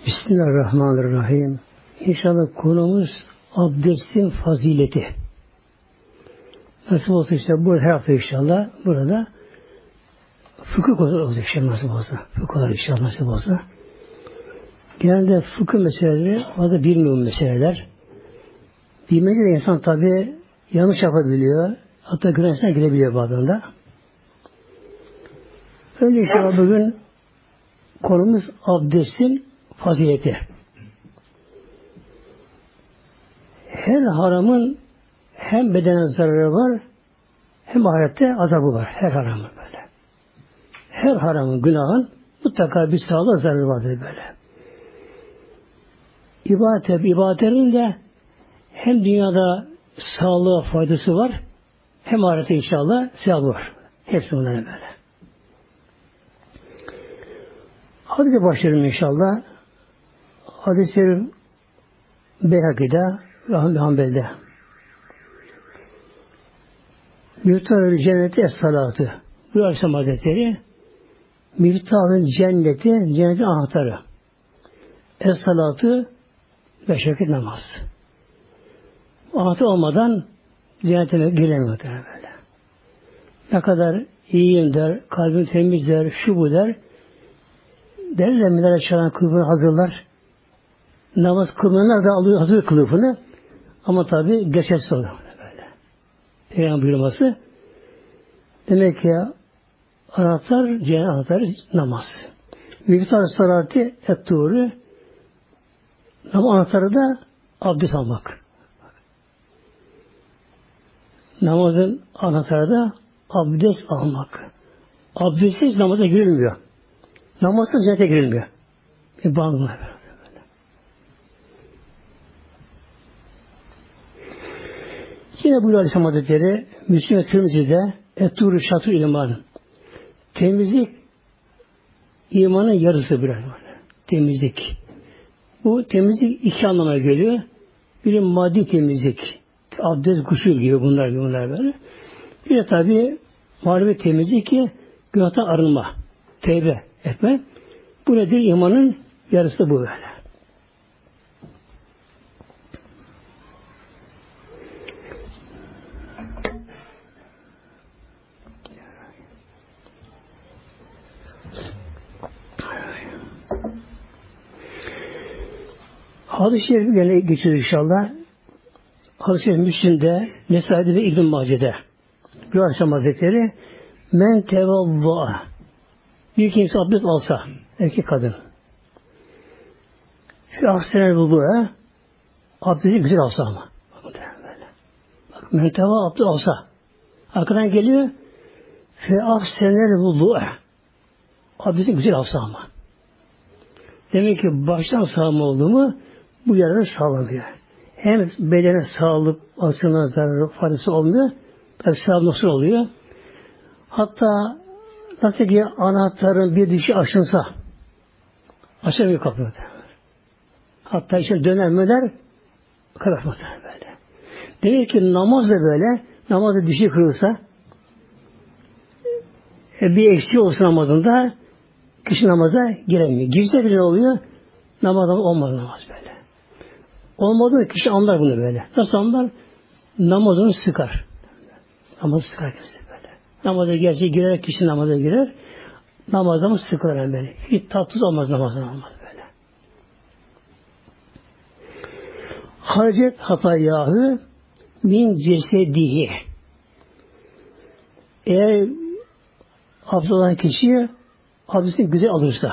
Bismillahirrahmanirrahim. İnşallah konumuz abdestin fazileti. Nasıl olsa işte bu her hafta inşallah burada fıkıh olacak işte nasıl olsa. Fıkıh olarak inşallah nasıl olsa. Genelde fıkıh meseleleri fazla bilmiyorum meseleler. Bilmece de insan tabi yanlış yapabiliyor. Hatta günahına girebiliyor bazen de. Öyle inşallah bugün konumuz abdestin fazileti. Her haramın hem bedene zararı var hem ahirette azabı var. Her haramın böyle. Her haramın, günahın mutlaka bir sağlığa zararı vardır böyle. İbadetlerin de hem dünyada sağlığa faydası var hem ahirette inşallah sevabı var. Hepsi bunların böyle. Hadise başlayalım inşallah. Hadis-i Beyhaki'de Rahmi Hanbel'de. Miftahül cenneti es-salatı. Bu Aleyhisselam Hazretleri Miftahül cenneti, cennetin anahtarı. Es-salatı beş vakit namaz. Anahtar olmadan cennete giremiyor böyle. Ne kadar iyiyim der, kalbim temiz der, şu bu der. Derler minare çalan kılıfını hazırlar. Namaz kılmayanlar da alıyor hazır kılıfını. Ama tabi geçersiz oluyor böyle. Peygamber buyurması. Demek ki anahtar, cennet anahtarı namaz. Miftah salati et-tuğru. Namaz anahtarı da abdest almak. Namazın anahtarı da abdest almak. Abdestsiz namaza girilmiyor. Namazsız cennete girilmiyor. Bir bağlı var. Yine buyuruyor Aleyhisselam Hazretleri Müslim ve Tirmizi'de et-tuğru şatru iman. Temizlik imanın yarısı bir temizlik. Bu temizlik iki anlama geliyor. Biri maddi temizlik. Abdest, gusül gibi bunlar böyle. Bir de tabi manevi temizlik ki günahtan arınma. Tevbe etme. Bu nedir? İmanın yarısı bu böyle. Hadis-i Şerif gene geçiyor inşallah. Hadis-i Şerif Müslim'de, Nesai'de ve İbn-i Mace'de. Bir Aleyhisselam Hazretleri men tevavva bir kimse abdest alsa, erkek kadın. Fi ahsenel vudu'a abdesti güzel alsa ama. Bak men tevavva abdest alsa. Arkadan geliyor fi ahsenel vudu'a abdesti güzel alsa ama. Demek ki baştan sağlam oldu mu bu yararı sağlamıyor. Hem bedene sağlık açısından zararı faydası olmuyor. Tabi sağlam nasıl oluyor? Hatta nasıl ki anahtarın bir dişi aşınsa açamıyor kapıyı. Hatta işte dönermeler kapatmaz böyle. Demek ki namaz da böyle. Namazda dişi kırılsa bir eksiği olsun namazında kişi namaza giremiyor. Girse bile oluyor? Namazdan olmaz namaz böyle. Olmadığı kişi anlar bunu böyle. Nasıl anlar? Namazını sıkar. Namazı sıkar kendisi böyle. Namaza gerçi girerek kişi namaza girer. Namazda mı sıkılır yani böyle. Hiç tatsız olmaz namazdan olmaz böyle. Harcet hatayahı min cesedihi. Eğer abdest olan kişi abdestini güzel alırsa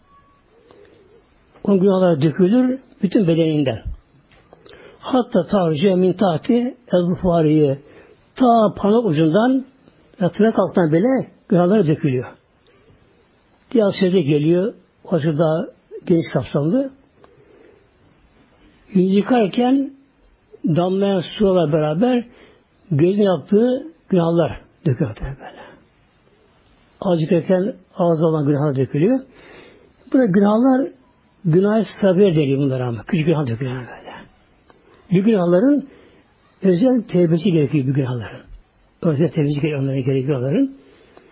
onun günahları dökülür bütün bedeninden. Hatta tavcı min tahti el-bufariye ta parmak ucundan tırnak altından bile günahları dökülüyor. Diğer sözde geliyor. O daha geniş kapsamlı. Yüz yıkarken damlayan sularla beraber gözün yaptığı günahlar dökülüyor böyle. Az yıkarken ağzı olan günahlar dökülüyor. Burada günahlar günah-ı sabir deniyor bunlar ama. Küçük günah dökülüyor böyle. Bu günahların özel tevbesi gerekiyor bu günahların. Özel tevbesi gerekiyor onların.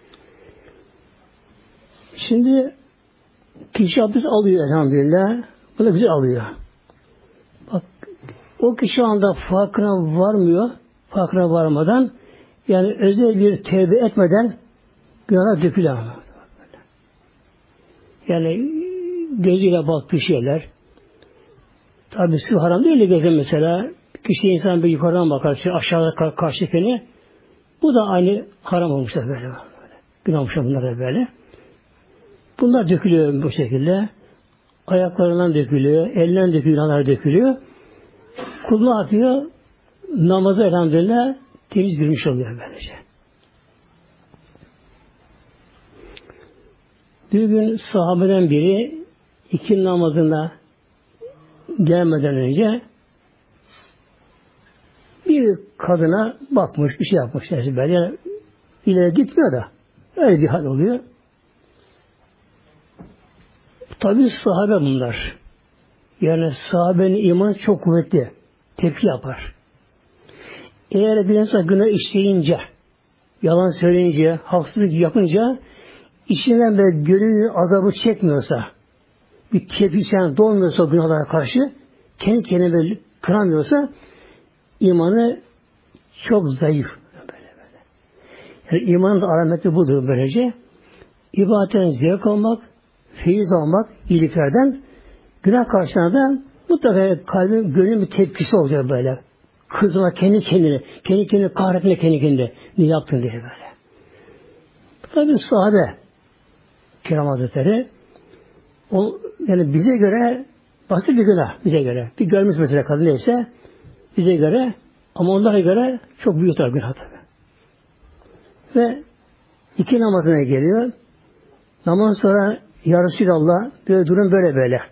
Şimdi kişi abdest alıyor elhamdülillah. Bu da güzel alıyor. Bak, o kişi şu anda farkına varmıyor. Farkına varmadan yani özel bir tevbe etmeden günahlar dökülüyor ama. Yani gözüyle baktığı şeyler tabi sırf haram değil de gözü mesela kişi insan bir yukarıdan bakar aşağıda karşıdakini bu da aynı haram olmuşlar böyle. Günah olmuşlar bunlar böyle. Bunlar dökülüyor bu şekilde. Ayaklarından dökülüyor, elinden dökülüyor, günahlar dökülüyor. Kul ne yapıyor? Namazı elhamdülillah temiz girmiş oluyor böylece. Bir gün sahabeden biri iki namazına gelmeden önce bir kadına bakmış, bir şey yapmış. Yani böyle ileri gitmiyor da öyle bir hal oluyor. Tabi sahabe bunlar. Yani sahabenin imanı çok kuvvetli. Tepki yapar. Eğer bir insan günah işleyince, yalan söyleyince, haksızlık yapınca içinden böyle gönül azabı çekmiyorsa, bir tepkisen dolmuyorsa günahlara karşı, kendi kendine böyle kıramıyorsa imanı çok zayıf. Böyle. Yani imanın da alameti budur böylece. İbadetten zevk almak, feyiz almak, iyiliklerden günah karşısında da mutlaka kalbin, gönlün bir tepkisi olacak böyle. Kızma kendi kendini kahretme kendi kendine. Ne yaptın diye böyle. Tabi sahabe Kiram Hazretleri o yani bize göre basit bir günah bize göre. Bir görmüş mesela kadın neyse bize göre ama onlara göre çok büyük günah tabi. Ve iki namazına geliyor. Namaz sonra Ya Resulallah böyle durum böyle.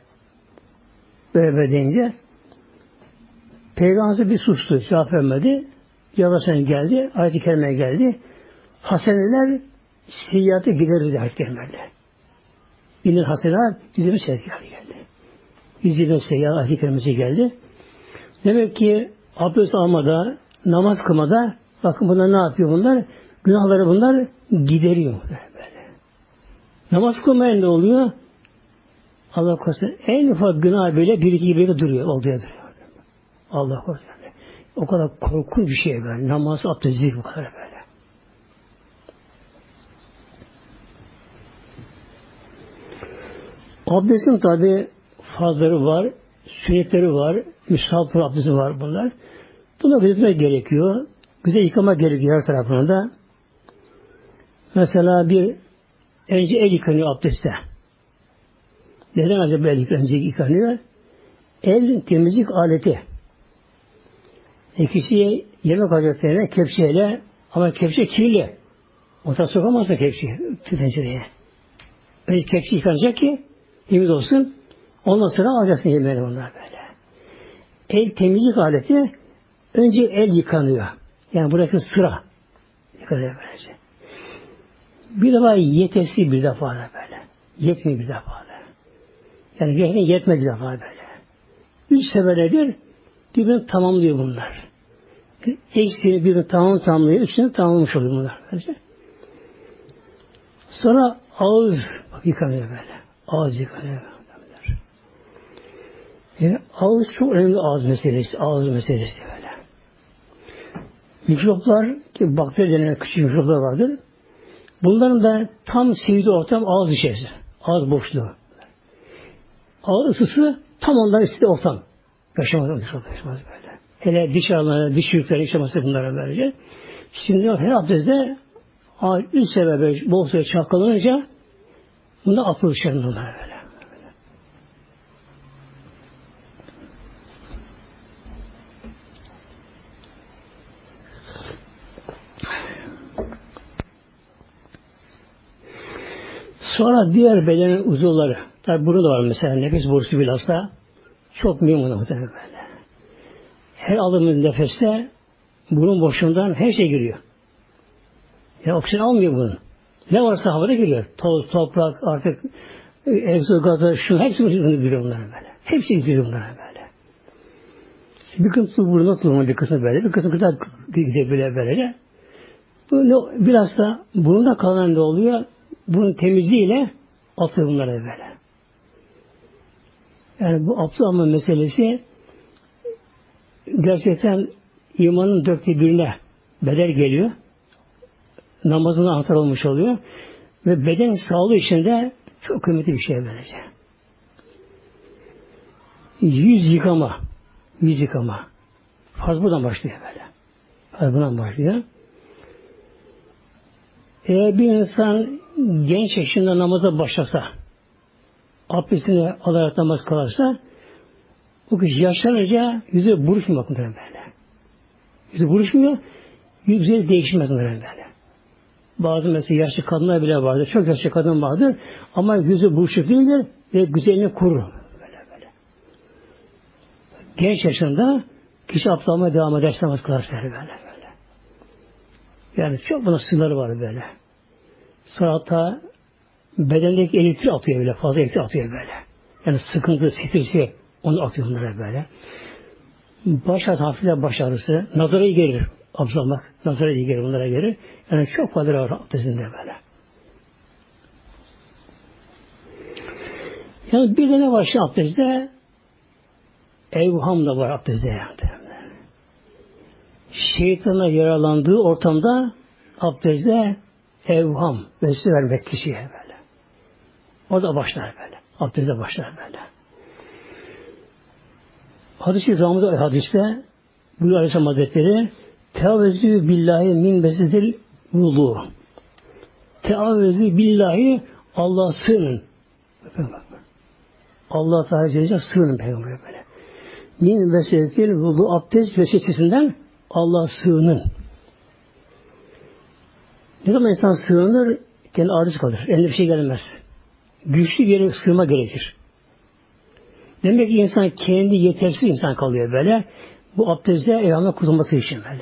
Böyle deyince Peygamber bir sustu. Cevap vermedi. Yavaştan geldi. Ayet-i Kerime'ye geldi. Haseneler siyyiatı giderir ayet-i Kerime'yle. İnir haseneler yüzüme sevkiyatı geldi. Yüzüme sevkiyatı ayet-i Kerime'ye geldi. Demek ki abdest almada, namaz kılmada bakın bunlar ne yapıyor bunlar? Günahları bunlar gideriyor. Böyle. Namaz kılmayan ne oluyor? Allah korusun en ufak günah böyle bir iki gibi duruyor. Olduğu duruyor. Allah korusun. O kadar korkunç bir şey böyle. Namaz, abdest bu kadar böyle. Abdestin tabi farzları var, sünnetleri var, müstahap abdesti var bunlar. Bunları bilmek gerekiyor. Güzel yıkamak gerekiyor her tarafını da. Mesela bir önce el yıkanıyor abdestte. Neden acaba önce yıkanıyor? El temizlik aleti. Kişiye yemek alacaklarına kepçeyle ama kepçe kirli. Orta sokamazsa kepçeyi tencereye. Önce kepçe yıkanacak ki temiz olsun. Ondan sonra alacaksın yemeğini bunlar böyle. El temizlik aleti önce el yıkanıyor. Yani buradaki sıra yıkanıyor böylece. Bir defa yetesi bir defa da böyle. Yetmiyor bir defa da. Yani yetmez bir defa böyle. 3 seferdir birbirini tamamlıyor bunlar. Eksiğini birbirini tamamlıyor. Üçünü tamamlamış oluyor bunlar. Böylece. Sonra ağız yıkanıyor böyle. Ağız yıkanıyor. Yani ağız çok önemli ağız meselesi. Ağız meselesi böyle. Mikroplar ki bakteri denen küçük mikroplar vardır. Bunların da tam sevdiği ortam ağız içerisi. Ağız boşluğu. Ağız ısısı tam onların istediği ortam. Yaşamaz böyle. Hele diş ağrıları, diş çürükleri yaşaması bunlara böylece. Şimdi her abdestte 3 sefer bol suya çalkalanınca bunda atıl dışarı bunlar böyle. Sonra diğer bedenin uzuvları. Tabi bunu da var mesela. Nefes borusu bilhassa çok mühim muhtemelen böyle. Her aldığımız nefeste burun boşluğundan her şey giriyor. Yani oksijen almıyor bunun. Ne varsa havada giriyor. Toz, toprak, artık egzoz gazı, şu hepsi giriyor bunlara böyle. Hepsi giriyor bunlara böyle. Bir kısmı burnuna tutulma bir kısmı böyle. Bir kısmı kadar gidiyor böylece. Bu biraz da burunda kalan ne oluyor? Bunun temizliğiyle atıyor bunlara böyle. Yani bu abdest alma meselesi gerçekten imanın dörtte birine bedel geliyor. Namazına anahtar olmuş oluyor. Ve beden sağlığı için de çok kıymetli bir şey böylece. Yüz yıkama. Yüz yıkama. Farz buradan başlıyor böyle. Farz buradan başlıyor. Eğer bir insan genç yaşında namaza başlasa, abdestini alarak namaz kılarsa, o kişi yaşlanınca yüzü buruşmuyor bakın böyle. Yüzü buruşmuyor, yüzü değişmez böyle. Bazı mesela yaşlı kadınlar bile vardır, çok yaşlı kadın vardır ama yüzü buruşuk değildir ve güzelliğini korur. Böyle. Genç yaşında kişi abdest almaya devam ederse namaz kılarsa böyle. Yani çok bunun sınırları var böyle. Sonra hatta bedendeki elektrik atıyor böyle, fazla elektrik atıyor böyle. Yani sıkıntı, stresi onu atıyor bunlara böyle. Hafifle baş ağrısı, nazara iyi gelir abdest almak, nazara iyi gelir, bunlara gelir. Yani çok fazla var abdestinde böyle. Yani bir de ne var şu abdestte? Evham da var abdestte yani. Şeytana yaralandığı ortamda abdestte evham vesile vermek kişiye böyle. O da başlar böyle. Abdestte başlar böyle. Hadis-i Ramazan hadiste buyuruyor Aleyhisselam Hazretleri teavezü billahi min besidil vudu. Teavezü billahi Allah'a sığının. Allah Teala Celle sığının peygamber böyle. Min besidil vudu abdest vesvesesinden Allah'a sığının. Ne zaman insan sığınır kendi aciz kalır. Eline bir şey gelmez. Güçlü bir yere sığınma gerekir. Demek ki insan kendi yetersiz insan kalıyor böyle. Bu abdestte eyvallah kurtulması için böyle.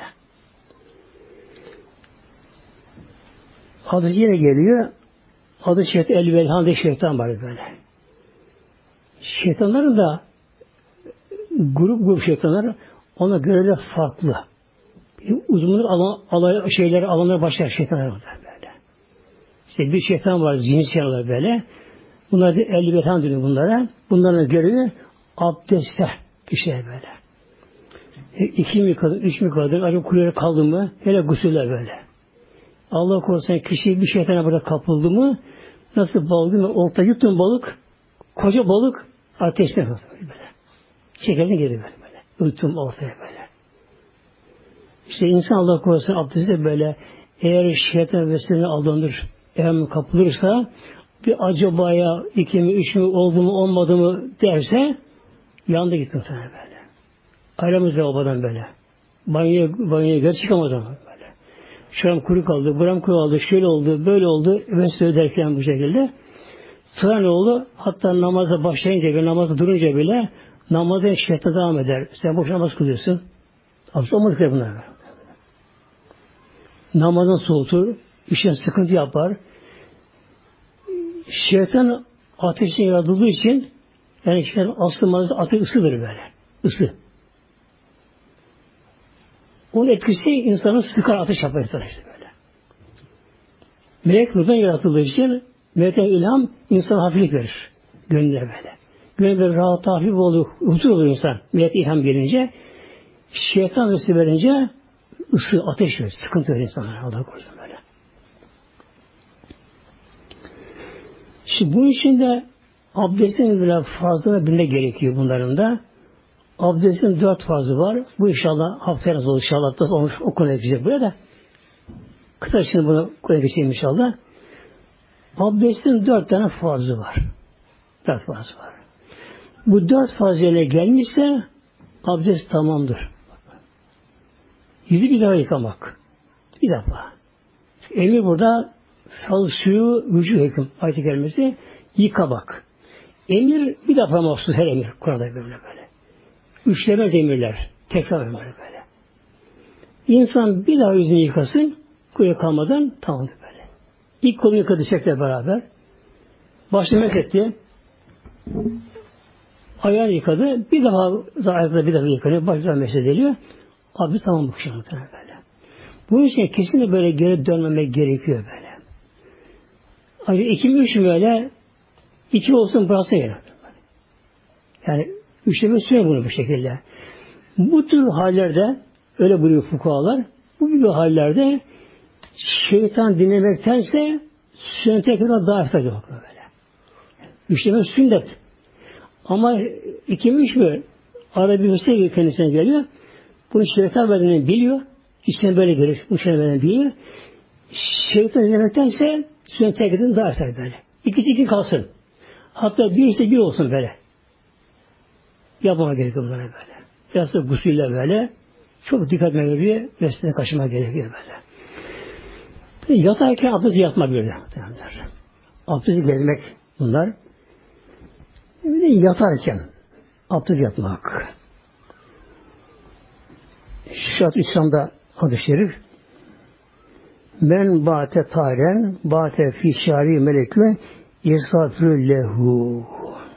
Adı yine geliyor. Adı şeytan, el-velhan diye şeytan var böyle. Şeytanların da grup şeytanlar ona göre de farklı. Uzmanlık alanlara başka şeytanlar var böyle. İşte bir şeytan var, cinsiyonlar böyle. Bunlar da el-velhan diyor bunlara. Bunların görevi abdestte kişiye böyle. 2 mi kadın, 3 mi kadın, acaba kuyruğa kaldı mı, hele gusüller böyle. Allah korusun kişi bir şeytana burada kapıldı mı, nasıl balık mı, olta yuttun balık, koca balık ateşte böyle. Çekersin geri böyle. Uyuttum ortaya böyle. İşte insan Allah korusun abdestte böyle, eğer şeytan vesilelerine aldanır, eğer kapılırsa, bir acabaya 2 mi, 3 mü, oldu mu, olmadı mı derse, yandı gitti muhtemelen böyle. Ayrılmış babadan böyle. Banyoya göre çıkamaz ama böyle. Şuram kuru kaldı, buram kuru kaldı, şöyle oldu, böyle oldu. Ben söylerken bu şekilde. Sonra ne oldu? Hatta namaza başlayınca ve namaza durunca bile namaza şeytan devam eder. Sen boş namaz kılıyorsun. Abdest olmadık ya bunlar. Namazdan soğutur, işten sıkıntı yapar. Şeytan ateşten yaratıldığı için yani şeytan asılmaz ateş ısıdır böyle. Isı. Onun etkisi insanı sıkar, ateş yapar işte böyle. Melek nurdan yaratıldığı için melekten ilham insana hafiflik verir. Gönlüne böyle. Gönlüne rahat, hafif olur, huzur olur insan. Melek ilham gelince şeytan vesile verince ısı, ateş verir. Sıkıntı verir insana. Allah korusun böyle. Şimdi bunun için de abdestin bile farzlarına bilmek gerekiyor bunların da. Abdestin 4 farzı var. Bu inşallah haftaya nasıl olur inşallah da olmuş o konuya geçecek buraya da. Kısa şimdi bunu konuya geçeyim inşallah. Abdestin 4 tane farzı var. 4 farzı var. Bu 4 farz yerine gelmişse abdest tamamdır. Yüzü bir daha yıkamak. Bir defa. Emir burada fal suyu vücuh hekim ayet-i kerimesi yıkamak. Emir bir defa mahsus her emir. Kur'an'da böyle. Üçlemez emirler. Tekrar emirler böyle. İnsan bir daha yüzünü yıkasın, kuyruğu kalmadan tamamdır böyle. İlk kolunu yıkadı çekle beraber. Başını mesetti. Ayağını yıkadı. Bir daha ayakları bir daha yıkanıyor. Başına mesediliyor. Abi tamam bu kişi böyle. Bunun için kesinlikle böyle geri dönmemek gerekiyor böyle. Ayrıca 2 mi 3 mü böyle 2 olsun burası yer. Yani üçleme süre bunu bu şekilde. Bu tür hallerde öyle buyuruyor fukahalar. Bu gibi hallerde şeytan dinlemektense sünnete kadar daha eftal yok böyle. Üçleme sünnet. Ama ikiymiş mi? Arada bir mesele kendisine geliyor. Bunu şeytan verdiğini biliyor. İçine böyle gelir. Bu şeytan verdiğini biliyor. Şeytan dinlemektense sünnete kadar daha eftal böyle. İkisi iki kalsın. Hatta birisi bir olsun böyle. Yapmama gerekiyor bunlara böyle. Biraz da gusülle böyle. Çok dikkat gerekiyor. Besine kaçırma gerekiyor böyle. Yatarken abdesti yatma bir de. Abdesti gezmek bunlar. Bir de yatarken abdest yatmak. Şart İslam'da hadis-i şerif men ba'te taren ba'te fi şari melekü yesafirü lehu.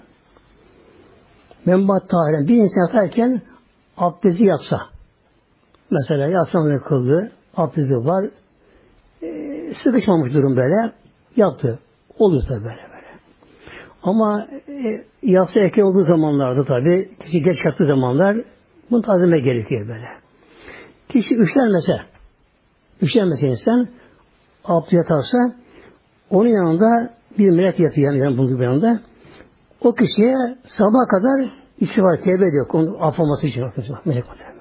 Men ba'te taren bir insan yatarken abdesti yatsa mesela yatsam kıldı abdesti var sıkışmamış durum böyle yattı. Oluyor tabi böyle. Ama yatsı erken olduğu zamanlarda tabi kişi geç yattığı zamanlar bunu tazime gerekiyor böyle. Kişi üşenmese insan abdest yatarsa onun yanında bir melek yatıyor yani bulunduğu bir yanında. O kişiye sabaha kadar istiğfar tevbe ediyor. Onun affolması için melek böyle.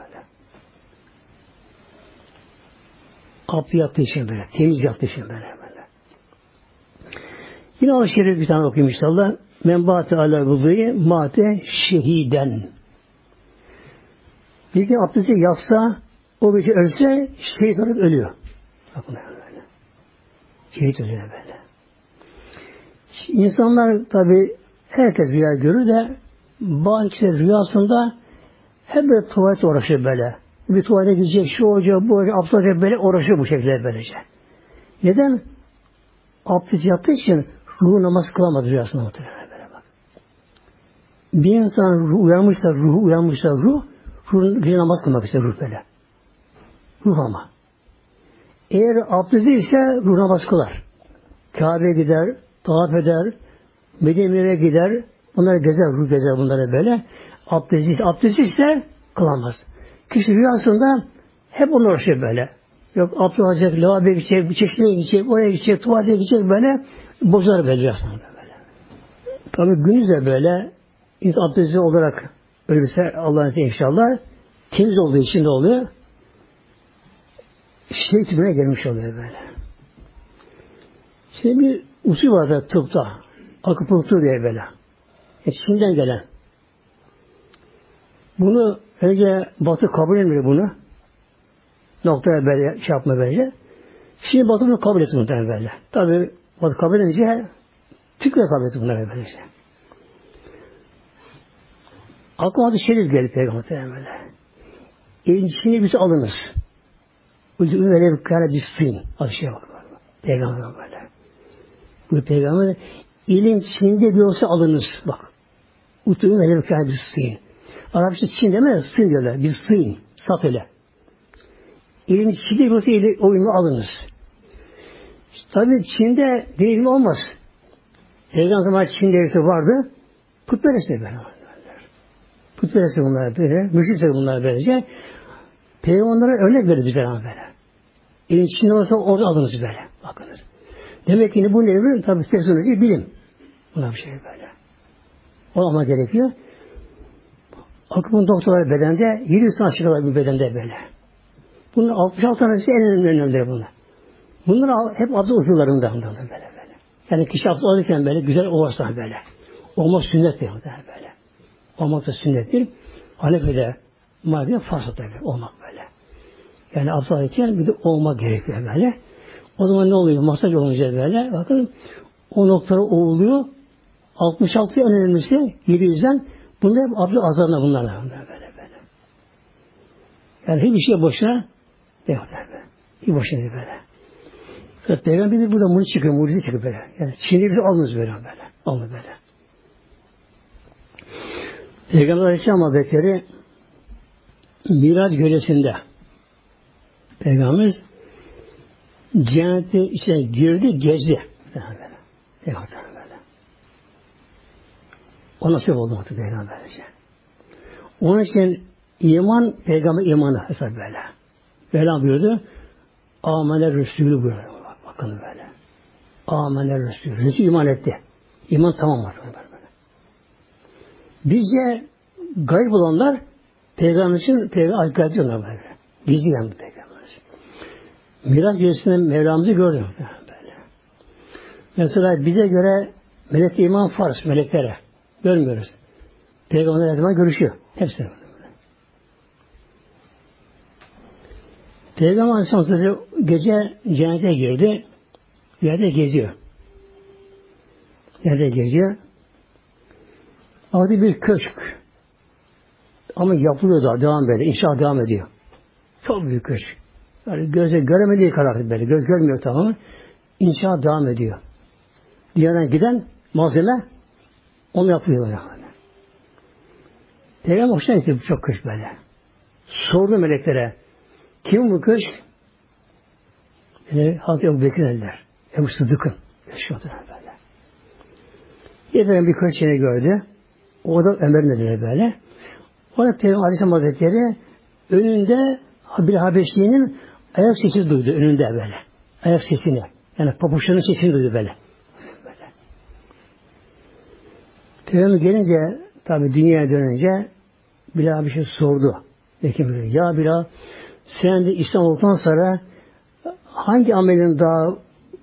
Abdest yattığı için böyle. Temiz yattığı için böyle. Yine o şerif bir tane okuyayım inşallah. Men bâte alâ vıdî mâte şehîden. Bir gün abdesti yatsa o bir şey ölse şehit olarak ölüyor. Bakın böyle. Şehit ölüyor böyle. İnsanlar tabi herkes rüya görür de bazı kişiler rüyasında hep böyle tuvalete uğraşıyor böyle. Bir tuvalete gidecek, şu hoca, bu hoca, abdest hoca böyle uğraşıyor bu şekilde böylece. Neden? Abdest yattığı için ruhu namaz kılamaz rüyasında muhtemelen böyle bak. Bir insan ruhu uyanmışsa ruhun gece namaz kılmak ister ruh böyle. Ruh ama. Eğer abdesti ise ruh namaz kılar. Kabe'ye gider, tavaf eder, Medine'ye gider, bunları gezer, ruh gezer bunları böyle. Abdesti ise kılamaz. Kişi rüyasında hep onu uğraşıyor böyle. Yok abdest alacak, lavaboya gidecek, bir çeşmeye gidecek, oraya gidecek, tuvalete gidecek böyle. Bozar böyle rüyasında böyle. Tabi günüz de böyle insan abdesti olarak ölürse Allah'ın izniyle inşallah temiz olduğu için de oluyor. Şehit tipine gelmiş oluyor böyle. Şimdi bir usul var da tıpta. Akupunktur diye böyle. Çin'den gelen. Bunu önce Batı kabul etmiyor bunu. Noktaya böyle şey yapma böyle. Şimdi Batı bunu kabul etti muhtemelen böyle. Tabi Batı kabul edince tıkla kabul etti bunları böyle işte. Aklıma da şerif geldi Peygamber'e böyle. İçini bizi alınız. Ucunu öyle bir kare bir suyun. Az şey bak. Peygamber böyle. Bu Peygamber ilim Çin'de bir olsa alınız. Bak. Ucunu öyle bir kare bir suyun. Arapça Çin deme suyun diyorlar. Bir suyun. Sat öyle. İlim Çin'de bir olsa o ilmi alınız. Tabi Çin'de bir ilim olmaz. Peygamber zamanı Çin devleti vardı. Putperest de böyle. Putperest bunlar böyle. Müşrik de bunlar böylece. Peygamberlere örnek verir bize böyle. İlim Çin'de olsa orada alınız böyle. Bakınız. Demek ki bu nevi tabi teknoloji bilim. Buna bir şey böyle. O ama gerekiyor. Akımın doktorları bedende 700 tane kadar bir bedende böyle. Bunun 66 tanesi en önemli bunlar. Bunlar hep abdest usullarında böyle. Yani kişi abdest alırken böyle güzel olursa böyle. Olmak sünnettir böyle. Olmak da sünnettir. Hanefi'de Maliki'de farz tabi olmak böyle. Yani abdest alırken bir de olmak gerekiyor böyle. O zaman ne oluyor? Masaj olunca böyle. Bakın o noktaları oluyor. 66 en önemlisi 700'den bunlar hep abdest azarına bunlarla böyle. Yani hiçbir şey boşuna yok böyle. Hiç boşuna değil böyle. Evet, Peygamberimiz burada mucize çıkıyor, mucize çıkıyor böyle. Yani Çin'de bizi alınız böyle. Alın böyle. Peygamber Aleyhisselam Hazretleri Miraç gecesinde Peygamberimiz cennete içine girdi, gezdi. Böyle. O nasip oldu Peygamberce. Onun için iman, peygamber imanı hesap böyle. Mevlam buyurdu. Âmene Resulü buyurdu. Bakın böyle. Âmene Resulü. Resul iman etti. İman tamam aslında böyle. Bizce gayb olanlar peygamber için peygamber gayb diyorlar böyle. Gizli yani peygamber için. Miraç gecesinde Mevlamızı gördüm böyle. Mesela bize göre melek iman farz meleklere. Görmüyoruz. Peygamberler her zaman görüşüyor. Hepsi böyle. Peygamber Aleyhisselam gece cennete girdi. Yerde geziyor. Yerde geziyor. Orada bir köşk. Ama yapılıyor da devam böyle. İnşaat devam ediyor. Çok büyük köşk. Yani gözle göremediği kadar böyle. Göz görmüyor tamamı. İnşaat devam ediyor. Dünyadan giden malzeme onu yapıyor böyle. Peygamber hoşuna gitti çok köşk böyle. Sordu meleklere. Kim bu köşk? Hazreti Ebu Bekir dediler. Ebu Sıddık'ın. Yaşıyordu böyle. Efendim bir köşkini gördü. O da Ömer'in dediler böyle. Orada Peygamber Aleyhisselam Hazretleri önünde bir Habeşli'nin ayak sesi duydu önünde böyle. Ayak sesini. Yani papuçlarının sesini duydu böyle. Peygamber gelince tabi dünyaya dönünce Bilal bir şey sordu. Peki ya Bilal sen de İslam olduktan sonra hangi amelin daha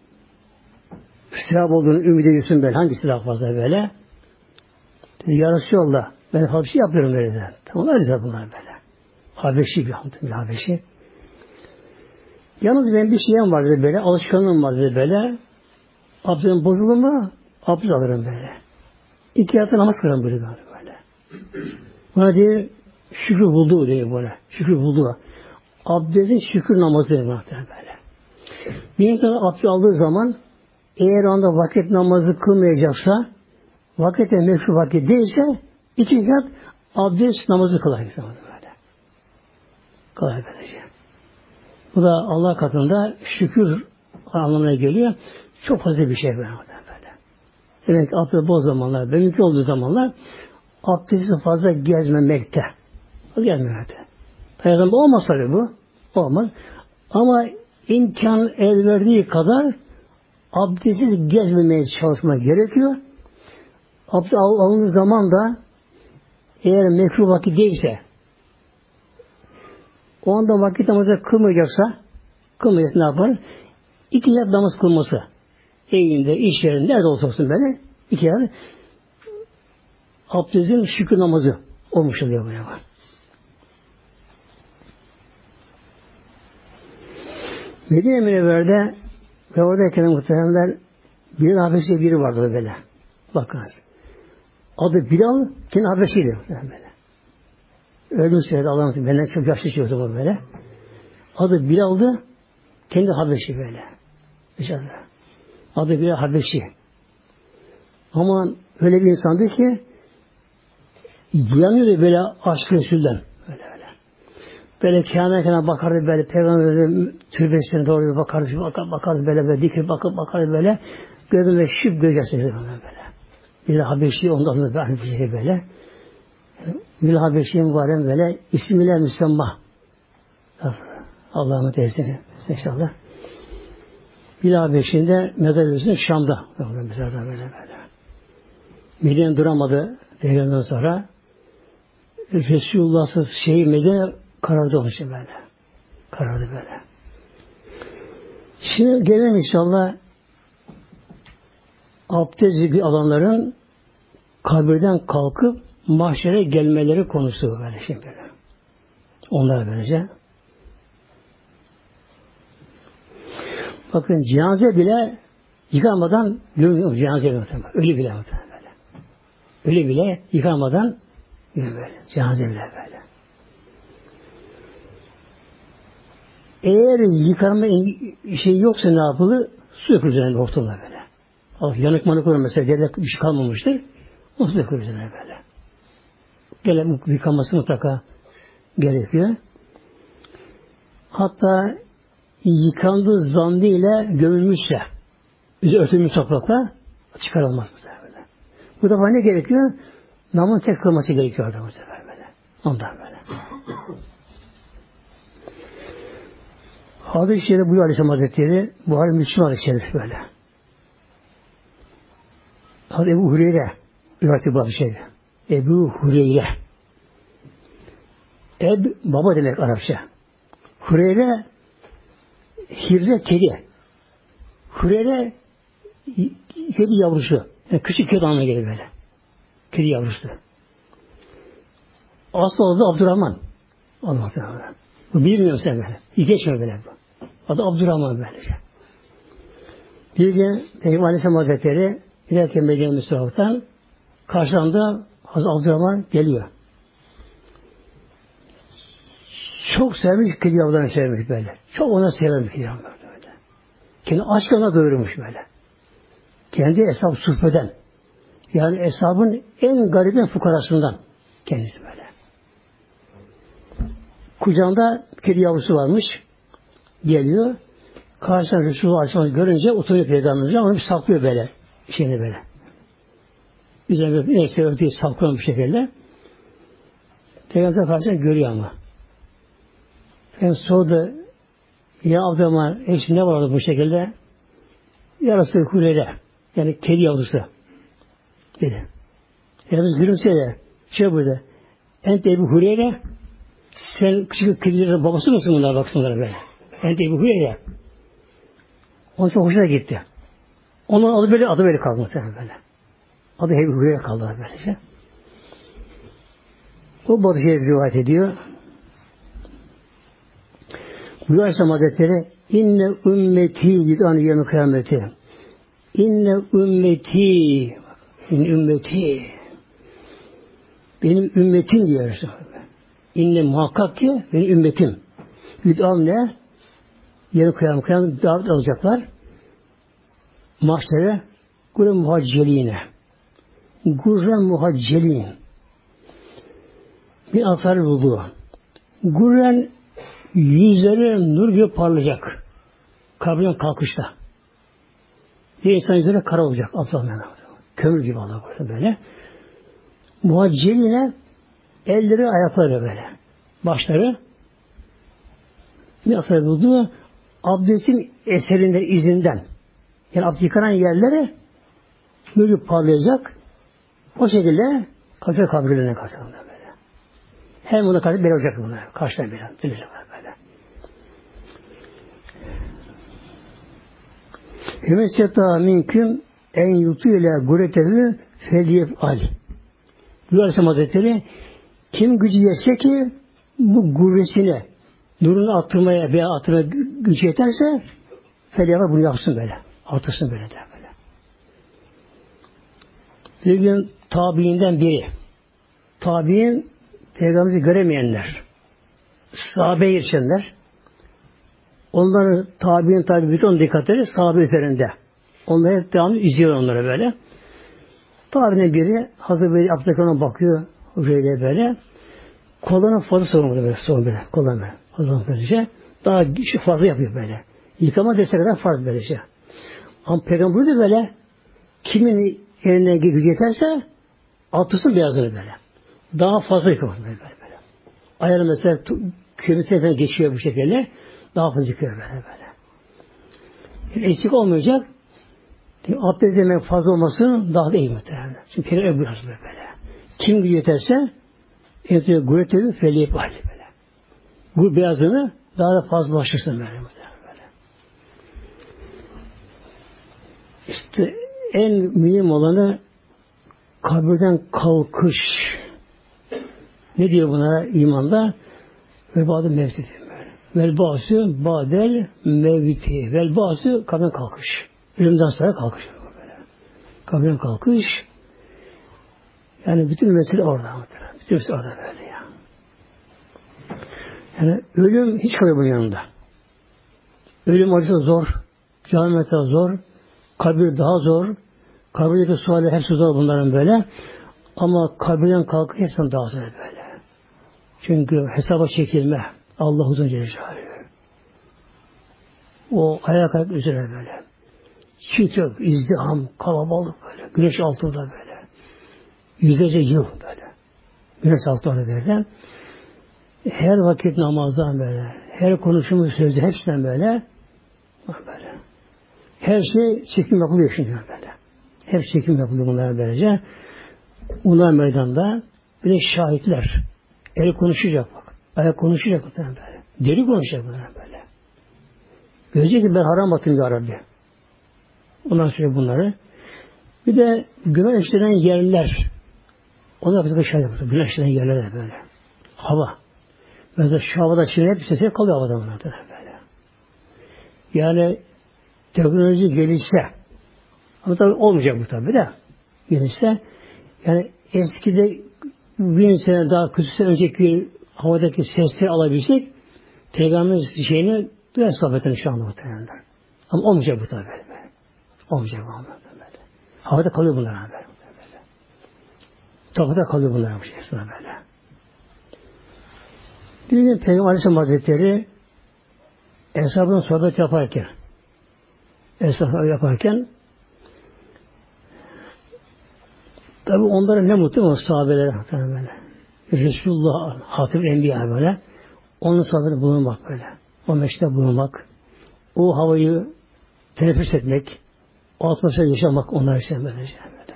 sevap olduğunu ümit ediyorsun böyle? Hangisi daha fazla böyle? Dedi, ya Resulallah ben Habeşi yapıyorum böyle. Onlar güzel bunlar böyle. Habeşi bir Habeşi. Yalnız benim bir şeyim var dedi böyle. Alışkanlığım var dedi böyle. Abdestim bozulur mu? Abdest alırım böyle. 2 yatı namaz kılarım böyle. Buna diye şükür buldu diye böyle. Şükür buldu. Abdestin şükür namazı böyle. Bir insan abdest aldığı zaman eğer anda vakit namazı kılmayacaksa vakit meşru vakit değilse 2 kat abdest namazı kılar insan böyle. Kılar böylece. Bu da Allah katında şükür anlamına geliyor. Çok fazla bir şey böyle. Demek ki abdest boz zamanlar, mümkün olduğu zamanlar abdesti fazla gezmemekte. Gezmemekte. Peygamber olmaz tabi bu. Olmaz. Ama imkan el verdiği kadar abdestsiz gezmemeye çalışmak gerekiyor. Abdest alındığı zaman da eğer mekruh vakit değilse o anda vakit namazı kılmayacaksa ne yapar? 2 rekat namaz kılması. Evinde, iş yerinde, nerede olsa olsun böyle 2 rekat abdestin şükür namazı olmuş oluyor böyle var. Medine Münevver'de ve oradayken muhtemelenler bir Habeşi biri vardı böyle. Bakınız. Adı Bilal, kendi Habeşi'ydi böyle. Öldüğü sırada Allah'ın benden çok yaşlı şey o zaman böyle. Adı Bilal'dı, kendi Habeşi böyle. Dışarıda. Adı Bilal Habeşi. Ama öyle bir insandı ki yanıyordu böyle aşk Resul'den. Böyle kâhine bakardı böyle Peygamber'in türbesine doğru bakardı böyle dikip bakardı böyle gözüm ve şıp gözyaşları böyle. Bir Habeşi ondan da bir şey böyle. Bir Habeşi mübarek böyle isimler müsemma. Allah'ın teyzesine inşallah. Bir Habeşi'nde mezar üstünde Şam'da. Mezarda böyle. Medine duramadı Peygamber'den sonra. Resulullah'sız Medine karardı onun için böyle. Karardı böyle. Şimdi gelelim inşallah abdestli alanların kabirden kalkıp mahşere gelmeleri konusu böyle şimdi böyle. Onlar böylece. Bakın cenaze bile yıkamadan gömüyor cenaze bile. Ölü bile böyle. Ölü bile yıkamadan gömüyor. Cenaze bile böyle. Eğer yıkama şey yoksa ne yapılır? Su dökülür üzerine hortumla böyle. Yanık manık olur mesela. Geride bir şey kalmamıştır. O su dökülür üzerine böyle. Gelen yıkaması mutlaka gerekiyor. Hatta yıkandığı zannıyla gömülmüşse üzeri örtülmüş toprakla çıkarılmaz böyle. Bu defa ne gerekiyor? namın tek kılması gerekiyordu bu sefer böyle. Ondan böyle. Hadis-i Şerif buyuruyor Aleyhisselam Hazretleri, Buhari Müslüm Hadis-i Şerif böyle. Hazreti Ebu Hureyre rivayeti bazı şey. Ebu Hureyre. Baba demek Arapça. Hureyre Hirze kedi. Hureyre kedi yavrusu. Yani küçük kedi anlamına gelir böyle. Kedi yavrusu. Aslı adı Abdurrahman. Allah'tan. Bu bilmiyorum sen böyle. İyi geçmiyor böyle bu. Adı Abdurrahman böylece. Bir gün Peygamber Aleyhisselam Hazretleri giderken Medine Müslümanlıktan karşılarında Hazreti Abdurrahman geliyor. Çok sevmiş kedi yavrularını sevmiş böyle. Çok ona severmiş kedi yavrularını böyle. Kendi aşkı ona doyurmuş böyle. Kendi hesap sufeden. Yani hesabın en garibin fukarasından kendisi böyle. Kucağında kedi yavrusu varmış. Geliyor. Karşısına Resulullah Aleyhisselam görünce oturuyor Peygamberimize. Onu bir saklıyor böyle. Şeyini böyle. Üzerine bir neyse örtüyü saklıyor bir şekilde. Peygamber karşısına görüyor ama. Peygamber sordu. Ya Abdurrahman eşi ne var orada bu şekilde? Yarası Hureyre. Yani kedi yavrusu. Dedi. Peygamber gülümseydi. Şey burada. Ente Ebu Hureyre. Sen küçük kedilerin babası mısın bunlar baksınlar böyle. Ente Ebu Hureyre. Onun çok hoşuna gitti. Onun adı böyle kaldı böyle. Adı Ebu Hureyre kaldı böylece. O Batı Şerif rivayet ediyor. Bu Aleyhisselam Hazretleri inne ümmeti yud'an yevme kıyameti. İnne ümmeti benim ümmetim diyor Resulullah. İnne muhakkak ki benim ümmetim. Yud'an ne? Yevme kıyameti davet alacaklar. Mahşere gurren muhacceline. Gurren muhaccelin. Bir asar buldu. Gurren yüzleri nur gibi parlayacak. Kabrinden kalkışta. Bir insan yüzleri kara olacak. Kömür gibi Allah böyle. Muhacceline elleri ayakları böyle. Başları bir asar buldu. Abdestin eserinden, izinden. Yani abdest yıkanan yerleri nur gibi parlayacak. O şekilde kalkacak kabirlerine kalkacak böyle. Hem buna karşı böyle olacak bunlar. Karşıdan böyle. Böyle. Hümeseta minküm en yutu ile guretevi feliyef ali. Bu Aleyhisselam Hazretleri kim gücü yetse ki bu gurresine nurunu attırmaya veya attırmaya gücü yeterse feliyef bunu yapsın böyle. Artırsın böyle de böyle. Bir gün tabiinden biri. Tabiin Peygamber'i göremeyenler. Sahabeye yetişenler. Onları tabi'in tabi bütün dikkatleri sahabe üzerinde. Onları hep devamlı izliyor onları böyle. Tabi'nin biri hazır böyle Abdülkadir'e bakıyor böyle böyle. Kollarına fazla sorumlu böyle sorun böyle. Kollarına böyle. Fazla böylece. Daha fazla yapıyor böyle. Yıkama dese kadar fazla böylece. Ama Peygamber de böyle kimin elinden gücü yeterse altırsın beyazını böyle. Daha fazla yıkamak böyle böyle. Ayarı mesela kıymetine geçiyor bu şekilde. Daha fazla yıkıyor böyle böyle. Yani eksik olmayacak. Abdest yemek fazla olması daha da iyi muhtemelen. Çünkü Peygamber biraz böyle. Kim gücü yeterse guretevi feliyep hali böyle. Bu beyazını daha da fazlalaşırsın böyle muhtemelen böyle. İşte en mühim olanı kabirden kalkış. Ne diyor buna imanda? Ve bazı mevti. Vel ba'su ba'del mevti. Vel ba'su kabirden kalkış. Ölümden sonra kalkış. Kabirden kalkış. Yani bütün mesele orada. Bütün mesele orada böyle ya. Yani ölüm hiç kalıyor bunun yanında. Ölüm acısı zor. Cehennete zor. Kabir daha zor. Kabirdeki suali hepsi zor bunların böyle. Ama kabirden kalkış hepsinden daha zor böyle. Çünkü hesaba çekilme. Allah uzun cezayı. O ayak üzere böyle. Çünkü izdiham, kalabalık böyle. Güneş altında böyle. yüzlerce yıl böyle. Güneş altında böyle. Her vakit namazdan böyle. Her konuşumu sözü hepsinden böyle. Böyle. Her şey çekim yapılıyor şimdi böyle. Hep çekim yapılıyor bunlara böylece. Bunlar meydanda bir de şahitler. El konuşacak bak. Ayak konuşacak böyle. Deri konuşacak böyle. Görecek ki ben haram attım ya Rabbi. Ondan sonra bunları. Bir de günah işlenen yerler. Onlar bize şahit yapıyor. Günah işlenen yerler de böyle. Hava. Mesela şu havada şimdi hep sesi kalıyor havada bunlar da böyle. Yani teknoloji gelişse ama tabii olmayacak bu tabii de gelişse yani eskide 1000 sene daha kısa önceki havadaki sesleri alabilsek Peygamberin şeyini duyar sohbetini şu anda muhtemelen. Ama olmayacak bu tabii böyle. Olmayacak bu anda böyle. Havada kalıyor bunlar böyle. Havada kalıyor bunlar bu şey böyle. Bir gün Peygamber Aleyhisselam Hazretleri Eshab-ı sohbet yaparken tabi onlara ne mutlu o sahabelere böyle. Resulullah, Hatib Enbiya böyle. Onun sohbetinde bulunmak böyle. O meşte bulunmak. O havayı teneffüs etmek. O atmosferde yaşamak onlar için böyle.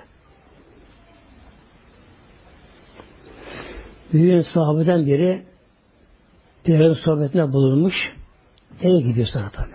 Büyüğün sahabeden biri Peygamber sohbetine bulunmuş. Eve gidiyor sonra tabi.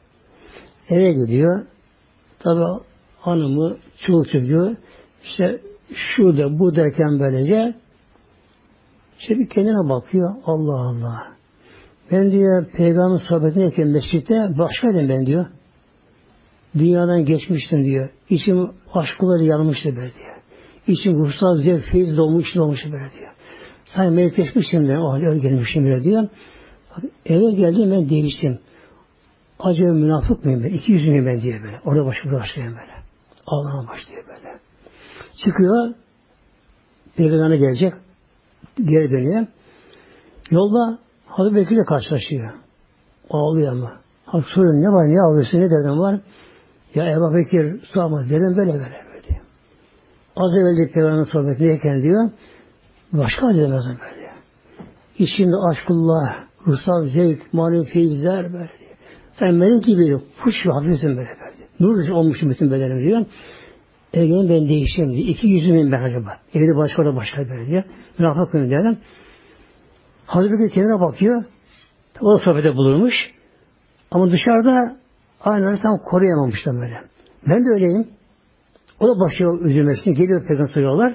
Eve gidiyor. Tabi hanımı, çoluk çocuğu işte şurada bu derken böylece işte bir kendine bakıyor. Allah Allah. Ben diyor Peygamber sohbetindeyken mescitte başkaydım ben diyor. Dünyadan geçmiştim diyor. İçim aşkları yanmıştı böyle diyor. İçim ruhsal zevk, feyiz dolmuştu böyle diyor. Sanki melekleşmiştim diyor. O halde öyle gelmiştim böyle diyor. Eve geldim ben değiştim. Acaba münafık mıyım ben? 200 müyüm ben diye böyle. Orada başlıyor böyle. Allah'a başlıyor böyle. Çıkıyor. Peygamber'e gelecek. Geri dönüyor. Yolda Hazreti Bekir'le karşılaşıyor. Ağlıyor ama. Hazreti soruyor ne var, ne ağlıyorsun, ne derdin var? Ya Ebu Bekir sorma dedim böyle diyor. Az evvel de Peygamber'in sohbetindeyken diyor. Başka demez böyle. İçinde aşkullah, ruhsal zevk, manevi feyizler böyle diyor. Sen melek gibi kuş ve hafifsin böyle. Nur olmuşum bütün bedenim diyor. Evden ben değişeceğim diyor. 2 yüzümün ben acaba. Evde başka da başka böyle diyor. Münafık mıyım diyelim. Hazreti Bekir kendine bakıyor. O da sohbete bulunmuş. Ama dışarıda aynen tam koruyamamışlar böyle. Ben de öyleyim. O da başlıyor üzülmesine. Geliyor peygamber soruyorlar.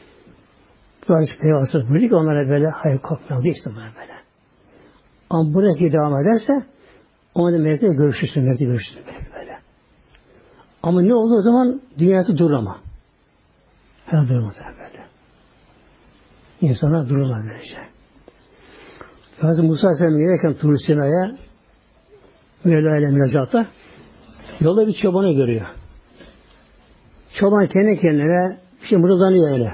Peygamber buyuruyor ki onlara böyle hayır korkmuyor değilsin böyle. Ama buradaki devam ederse ona da melekle görüşürsün. Böyle. Ama ne olur o zaman dünyada durur ama. Her durmaz böyle. İnsanlar dururlar böylece. Hazreti Musa Aleyhisselam gelirken Tur Sina'ya Mevla ile müracaata yolda bir çobanı görüyor. Çoban kendi kendine mırıldanıyor öyle.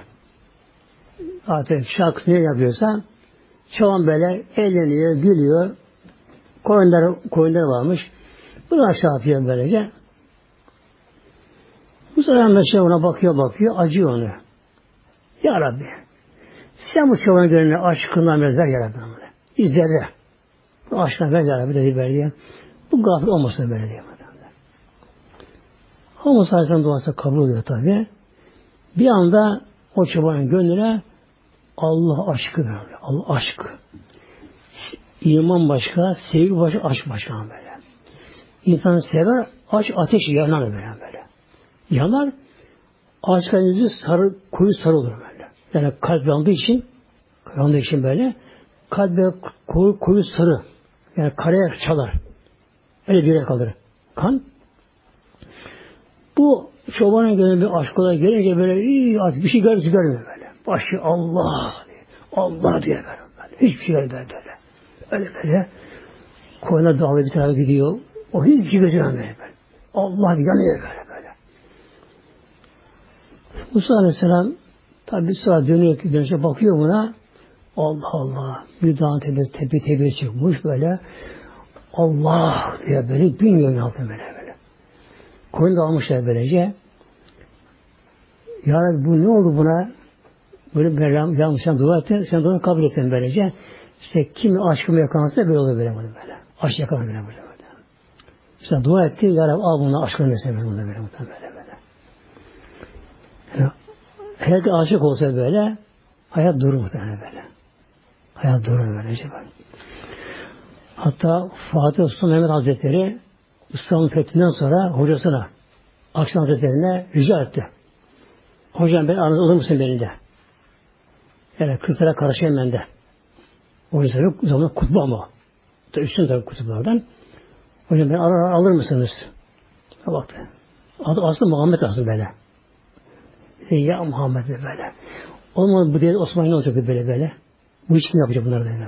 Artık şarkısı ne yapıyorsa çoban böyle eğleniyor, gülüyor. Koyunlar varmış. Bu da aşağı atıyor böylece. Bu sefer Meşe ona bakıyor, acıyor onu. Ya Rabbi, sen bu çobanın gönlüne aşkından ver ya Rabbi. Bir zerre. Bu aşkından ver ya Rabbi dedi böyle. Bu gafil olmasın böyle diyor. Ama sayesinde duası kabul oluyor tabi. Bir anda o çobanın gönlüne Allah aşkı veriyor. Allah aşkı. İman başka, sevgi başka, aşk başka böyle. İnsanı sever, aşk ateş yanar böyle. Yanar, aşkın yüzü sarı, koyu sarı olur böyle. Yani kalp yandığı için böyle, kalbe koyu sarı, yani karaya çalar. Öyle bir yere kalır. Kan. Bu çobanın gönlü bir aşk olarak gelince böyle artık bir şey görmüyor böyle. Başı Allah diye böyle. Hiçbir şey görmüyor böyle. Öyle böyle. Koyuna dağlı bir tarafa gidiyor. O hiçbir şey gözükmüyor böyle. Allah yanıyor böyle. Musa Aleyhisselam tabi sonra dönüyor ki dönüşe bakıyor buna. Allah. Bir dağın tepe çıkmış böyle. Allah diye böyle bilmiyor altına böyle. Koyunu da almışlar böylece. Ya Rabbi bu ne oldu buna? Böyle ben yanlışan dua ettin, sen duanı kabul ettin böylece. İşte kimi aşkımı yakalansa böyle olur böyle. Aşk yakalanır böyle. İşte dua etti, ya Rabbi al bunu aşkını mesela böyle. Yani, herkes aşık olsa böyle, hayat durur muhtemelen böyle. Hayat durur böylece böyle. Hatta Fatih Sultan Mehmet Hazretleri İstanbul fethinden sonra hocasına, Akşam Hazretleri'ne rica etti. Hocam ben aranızda olur musun benimle? Yani Kırklara karışayım ben de. Hocası yok, zaman kutbu ama. Üstün tabi kutuplardan. Hocam ben alır mısınız? Baktı. Adı aslında Muhammed aslında böyle. Ya Muhammed böyle. Olmadı bu diye Osmanlı ne olacaktı böyle. Bu iş kim yapacak bunları böyle.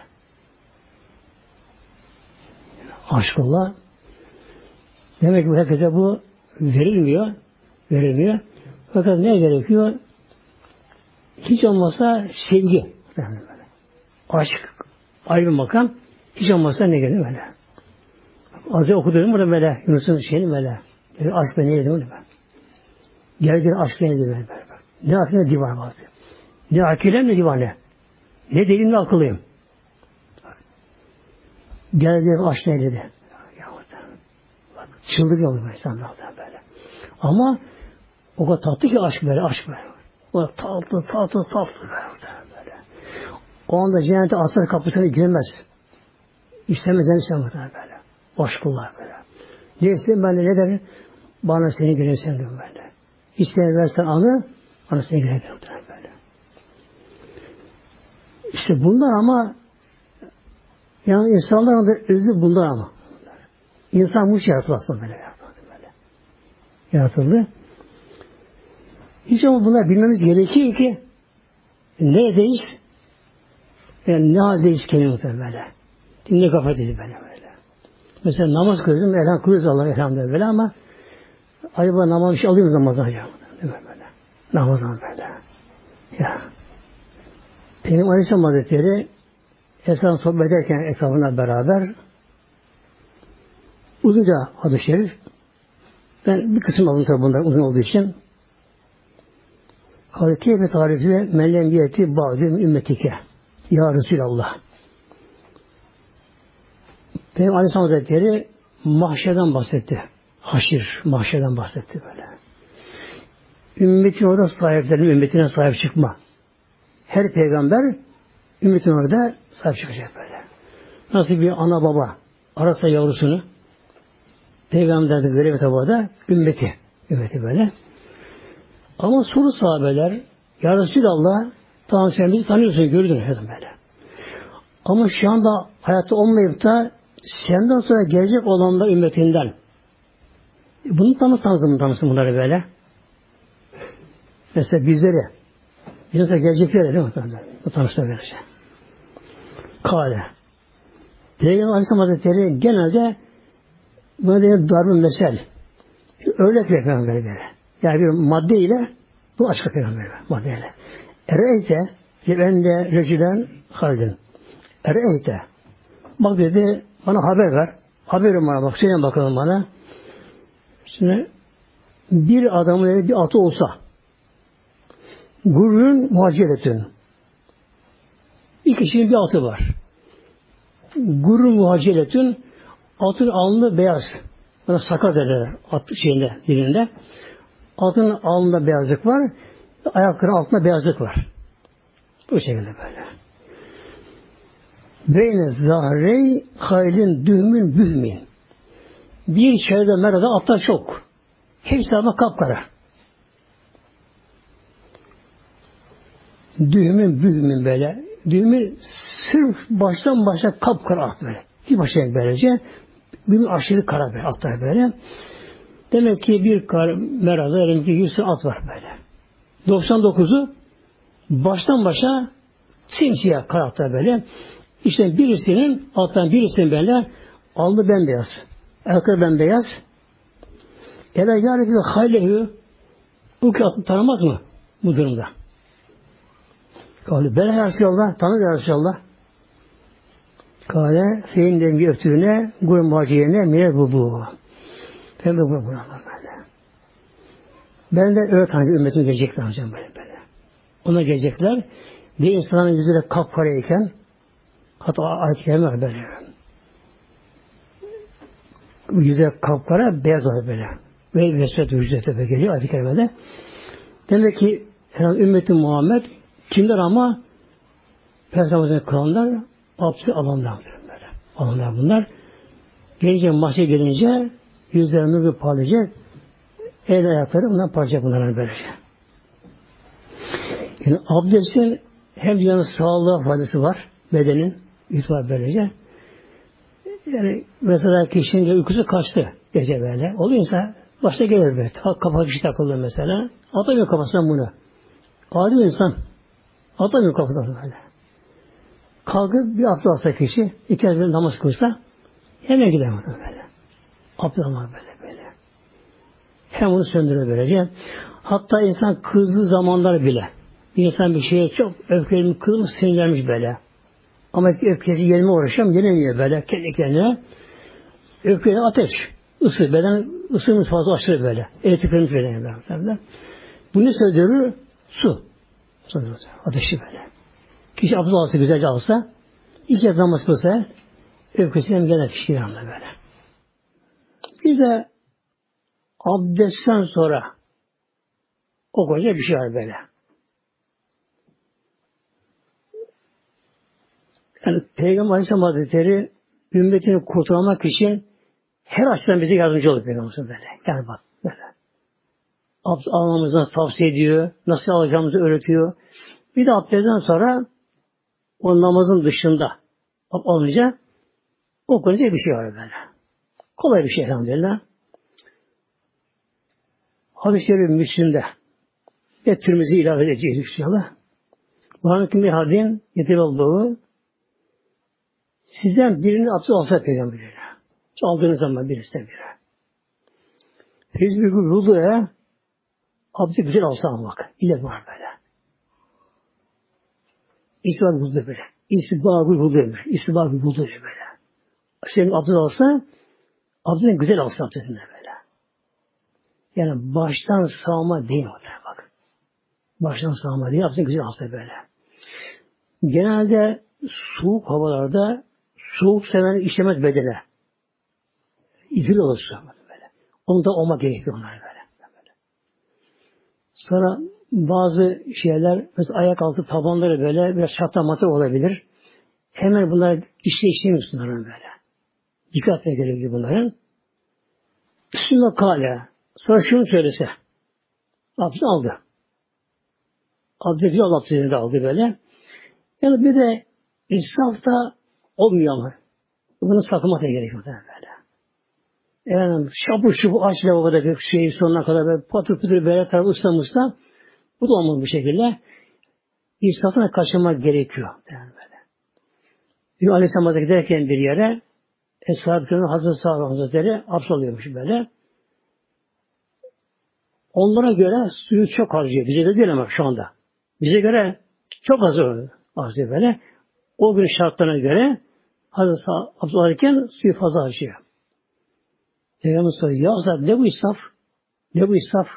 Aşkullah. Demek ki herkese bu verilmiyor. Fakat ne gerekiyor? Hiç olmazsa sevgi. Aşk ayrı bir makam. Hiç olmazsa ne gerekiyor böyle? Az önce okudum burada böyle. Yunus'un şeyini böyle. Aşk ben ne dedim öyle ben. Gel aşk ne dedim böyle. Ne akıl ne divan vardı. Ne akılem ne divane. Ne delim ne akıllıyım. Gel aşk ne dedi. Çıldırıyor bu insanlar böyle. Ama o kadar tatlı ki aşk böyle. O tatlı böyle. O anda cennete asır kapısına giremez. İstemezden istemez böyle. Aşkullah böyle. Ne isteyeyim ben de ne derim? Bana seni gülümsen diyorum böyle. İsteyemezsen anı, bana seni gülümsen böyle. İşte bunlar ama yani insanların da özü bunlar ama. İnsan bu şey yaratıldı aslında böyle. Yaratıldı. Hiç ama bunlar bilmemiz gerekiyor ki neredeyiz? Yani ne haldeyiz kendimizden böyle. Ne kafa dedi böyle. Mesela namaz kılıyoruz, elham kılıyoruz Allah'a elhamdülillah böyle ama acaba namaz bir şey alıyor mu namazdan acaba? Değil mi böyle? Namazdan böyle. Ya. Benim Aleyhisselam Hazretleri Esra'nın sohbet ederken eshabına beraber uzunca hadis-i şerif ben bir kısım aldım tabi bunlar uzun olduğu için Kâletiye tarifi ve mellembiyeti bazı ümmetike Ya Resulallah. Benim Aleyhisselam Hazretleri mahşerden bahsetti. Mahşerden bahsetti böyle. Ümmetin orada sahiplerinin ümmetine sahip çıkma. Her peygamber ümmetin orada sahip çıkacak böyle. Nasıl bir ana baba arasa yavrusunu peygamberden görevi tabada ümmeti böyle. Ama soru sahabeler Ya Resulallah tamam sen bizi tanıyorsun gördün böyle. Ama şu anda hayatta olmayıp da senden sonra gelecek olanlar ümmetinden bunu tanısın bunları böyle. Mesela bizleri bizden gelecekleri değil mi? Bu tanışta böylece. Kâle. Peygamber Aleyhisselam Hazretleri genelde böyle darbe mesel. Örnek peygamber böyle. Yani bir madde ile bu açık peygamber maddeyle. Ereyte lebende rejiden haldin. Ereyte. Bak dedi bana haber ver. Haberim bana bak. Söyleyin bakalım bana. Şimdi bir adamın bir atı olsa gurrun muhaciretün. Bir kişinin bir atı var. Gurrun muhaciretün atın alnı beyaz. Buna sakar derler at şeyinde dilinde. Atın alnında beyazlık var. Ayaklarının altında beyazlık var. Bu şekilde böyle. Beyne zahrey haylin dühmün bühmin. Bir çevrede merada atlar çok. Hepsi ama kapkara. Dühmün bühmün böyle. Dühmün sırf baştan başa kapkara at böyle. Bir başlayacak böylece. Bühmün aşırı kara böyle atlar böyle. Demek ki bir merada elimde 100 at var böyle. 99'u baştan başa simsiyah kara atlar böyle. İşte birisinin alttan birisinin böyle alnı bembeyaz. Ayakları bembeyaz. Ela yârifi haylehu bu atı tanımaz mı bu durumda? Kâle bela ya Resulallah, tanır ya Resulallah. Kâle feyinden bir öptüğüne gurur muhacirine mine bulduğu. Pembe bunu böyle. Ben de öyle tanıcı ümmetim gelecek tanıyacağım böyle. Ona gelecekler. Bir insanın yüzü de kapkarayken, hatta ayet-i kerime var böyle. Yüzü kapkara, beyaz olur böyle. Ve vesvet hücrete geliyor ayet-i kerimede. Demek ki ümmeti Muhammed kimler ama Peygamber'in kılanlar abdesti alanlardır böyle. Alanlar bunlar. Gelince mahşe gelince yüzlerinde bir parlayacak. El ayakları bundan parlayacak bunların böylece. Yani abdestin hem dünyanın sağlığa faydası var. Bedenin itibariyle böylece. Yani mesela kişinin uykusu kaçtı gece böyle. Oluyorsa başta gelir böyle. Kafa bir şey takıldı mesela. Atamıyor kafasından bunu. Adi insan. Atamıyor kafasından böyle. Kalkıp bir abdest alsa kişi, iki kez namaz kılsa hemen gider böyle. Abdest almak böyle. Hem onu söndürür böylece. Hatta insan kızdığı zamanlar bile bir insan bir şeye çok öfkelenmiş, kızmış, sinirlenmiş böyle. Ama öfkesi yenime uğraşıyor, yenemiyor böyle kendi kendine. Öfkeyle ateş, ısı, beden ısımız fazla aşırı böyle. Elektriklerimiz böyle. Bu ne söndürür? Su. Ateşi böyle. Kişi abdest alsa, güzelce alsa, ilk kez namaz kılsa, öfkesinden gelen kişi yanında böyle. Bir de abdestten sonra o koca bir şey var böyle. Yani Peygamber Aleyhisselam Hazretleri ümmetini kurtarmak için her açıdan bize yardımcı oluyor Peygamberimiz böyle. Yani bak böyle. Abdest almamızdan tavsiye ediyor, nasıl alacağımızı öğretiyor. Bir de abdestten sonra o namazın dışında alınca o konuda bir şey var böyle. Kolay bir şey elhamdülillah. Hadis-i Şerif Müslim'de ve Tirmizi ilave edeceğiz inşallah. Muhammed bir hadin yetir olduğu sizden birini abdest alsa Peygamber'e. Aldığınız zaman birisinden biri. Hizbi ruduya abdest güzel alsa almak. İle var böyle. İstibak rudu böyle. İstibak rudu böyle. İstibak rudu böyle. Senin abdest alsa abdestin güzel alsa abdestinde böyle. Yani baştan sağma değil o da bak. Baştan sağma değil, abdestin güzel alsa böyle. Genelde soğuk havalarda soğuk seven işlemez bedene. İdil olursa böyle. Onu da olmak gerekiyor onlar böyle. Sonra bazı şeyler, mesela ayak altı tabanları böyle biraz çatlamatı olabilir. Hemen bunlar işlemiyorsun bunların böyle. Dikkat etmeye gerekiyor bunların. Üstüne kâle. Sonra şunu söylese. Abdest aldı. Abdest abdestini de aldı böyle. Yani bir de israf da olmuyor ama. Bunu sakınmak da gerekiyor böyle. Yani şapur şubu aç lavabodaki şeyi sonuna kadar böyle patır pütür böyle tarafı ıslamışsa bu da olmaz bu şekilde. İsrafına kaçınmak gerekiyor. Yani böyle. Bir Aleyhisselam Hazretleri giderken bir yere Eshab-ı Kiram'ın Hazreti Sağlam Hazretleri abdest alıyormuş böyle. Onlara göre suyu çok harcıyor. Bize de değil ama şu anda. Bize göre çok az harcıyor böyle. O gün şartlarına göre Hazreti abdest alırken suyu fazla harcıyor. Peygamber soruyor. Ya Hazret ne bu israf? Ne bu israf?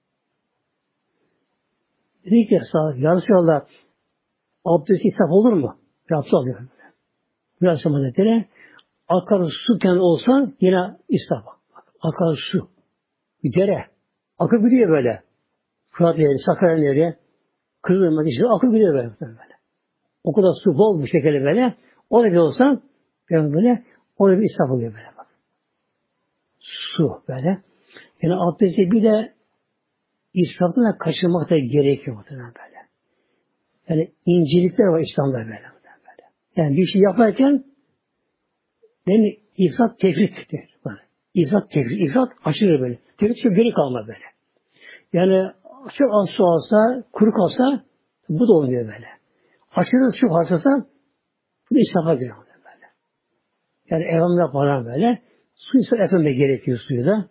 Dedi ki ya Resulallah abdest israf olur mu? Abdest alıyor. Biraz Hazretleri akar su kendi olsa yine israf. Akar su. Bir dere. Akıp gidiyor böyle. Fırat Nehri, Sakarya Nehri, Kızılırmak işte akıp gidiyor böyle. O kadar su bol bir şekilde böyle. Orada bir olsa böyle orada bir israf oluyor böyle. Bak. Su böyle. Yani abdesti bir de israftan kaçırmak da gerekiyor muhtemelen böyle. Yani incelikler var İslam'da böyle. Yani bir şey yaparken yani ifrat tefrittir. İfrat tefrit. İfrat aşırı böyle. Tefrit çok geri kalma böyle. Yani çok az su alsa, kuru kalsa bu da olmuyor böyle. Aşırı su harcasa bu da israfa giriyor böyle. Yani evhamda falan böyle. Su israf etmeme gerekiyor suyu da.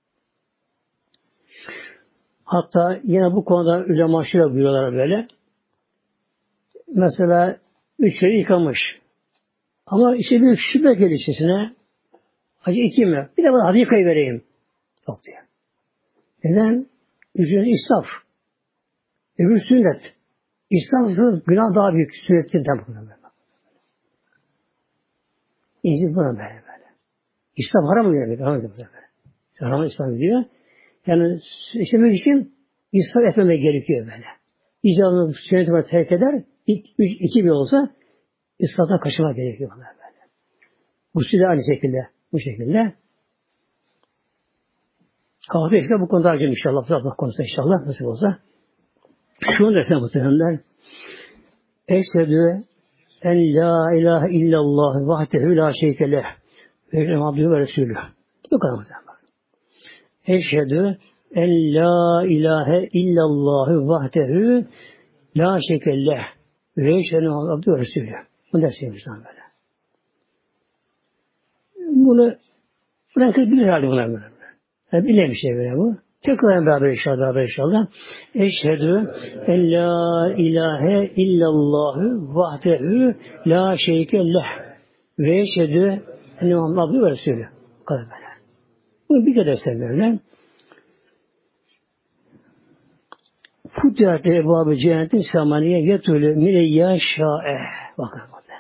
Hatta yine bu konuda ulema şöyle buyuruyorlar böyle. Mesela 3 kere yıkamış. Ama işte bir şüphe geldi içerisine. Acı 2 mi? Bir de bana hadi yıkayıvereyim. Yok diyor. Neden? Ücret israf. Öbür sünnet. İslam günah daha büyük. Sünnetten buna böyle. İncil buna böyle. İslam haram mı yani? Haram böyle. Haram İslam diyor. Yani işlemek için İslam etmemek gerekiyor böyle. İcabını sünnetini terk eder. İki bir olsa İslam'dan kaçırmak gerekiyor böyle. Bu size aynı şekilde. Bu şekilde. Kahve işte bu konuda harcayalım inşallah. Allah konusunda inşallah nasıl olsa. Şunu da efendim muhtemelenler. Eşhedü en la ilahe illallah vahdehu la şerike leh ve abdühü ve resulü. Bu kadar muhtemelen. Eşhedü en la ilahe illallah vahdehu la şerike leh ve abdühü ve resulü. Bu da sevmişler böyle. Bunu bırakıp bilir halde bunlar böyle. Yani bilen bir şey böyle bu. Tekrar beraber inşallah. Eşhedü en la ilahe illallah vahdehu la şerike leh ve eşhedü enne Muhammed abdühü ve resulü. Bu kadar böyle. Bunu bir kere böyle. Futihat ebu cennetin samaniye yetülü mileyya şa'e. Bakın.